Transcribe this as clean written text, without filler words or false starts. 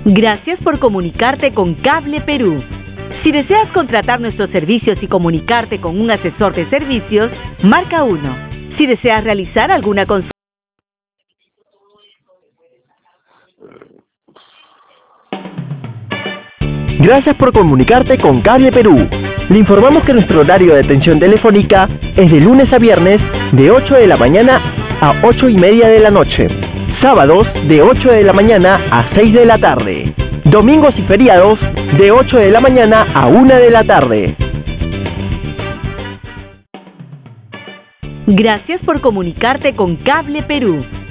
Gracias por comunicarte con Cable Perú. Si deseas contratar nuestros servicios y comunicarte con un asesor de servicios, marca 1. Si deseas realizar alguna consulta. Gracias por comunicarte con Cable Perú. Le informamos que nuestro horario de atención telefónica es de lunes a viernes de 8 de la mañana a 8:30 de la noche. Sábados de 8 de la mañana a 6 de la tarde. Domingos y feriados de 8 de la mañana a 1 de la tarde. Gracias por comunicarte con Cable Perú.